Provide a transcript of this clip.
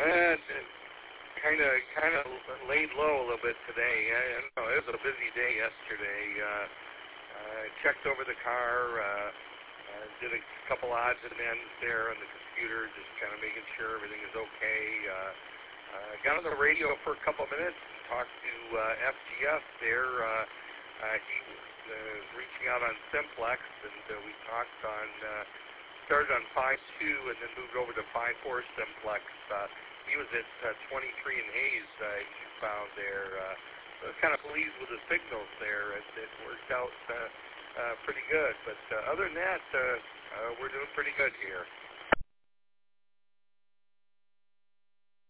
And kind of laid low a little bit today. I know it was a busy day yesterday. I checked over the car, did a couple odds and ends there on the computer, just kind of making sure everything is okay. Got on the radio for a couple minutes and talked to FGF there. He was reaching out on Simplex, and we talked on, started on 5.2 and then moved over to 5.4 Simplex. He was at 23 in Hayes, he found there. So I was kind of pleased with the signals there. It worked out pretty good. But other than that, we're doing pretty good here.